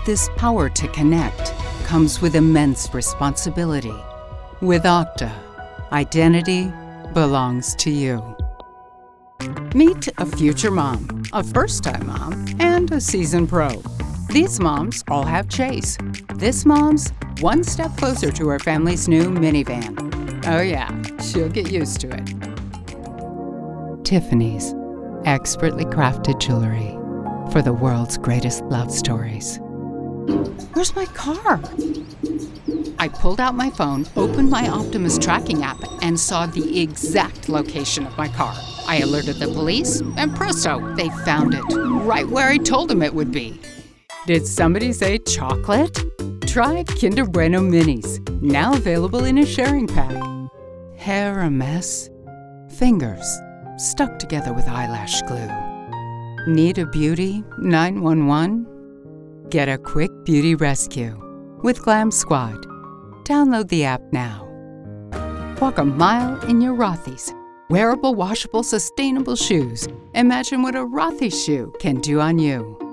this power to connect comes with immense responsibility. With Okta, identity belongs to you. Meet a future mom, a first-time mom, and a seasoned pro. These moms all have Chase. This mom's one step closer to her family's new minivan. Oh yeah, she'll get used to it. Tiffany's, expertly crafted jewelry for the world's greatest love stories. Where's my car? I pulled out my phone, opened my Optimus tracking app, and saw the exact location of my car. I alerted the police, and presto, they found it, right where I told them it would be. Did somebody say chocolate? Try Kinder Bueno Minis, now available in a sharing pack. Hair a mess? Fingers stuck together with eyelash glue. Need a beauty 911? Get a quick beauty rescue with Glam Squad. Download the app now. Walk a mile in your Rothy's. Wearable, washable, sustainable shoes. Imagine what a Rothy's shoe can do on you.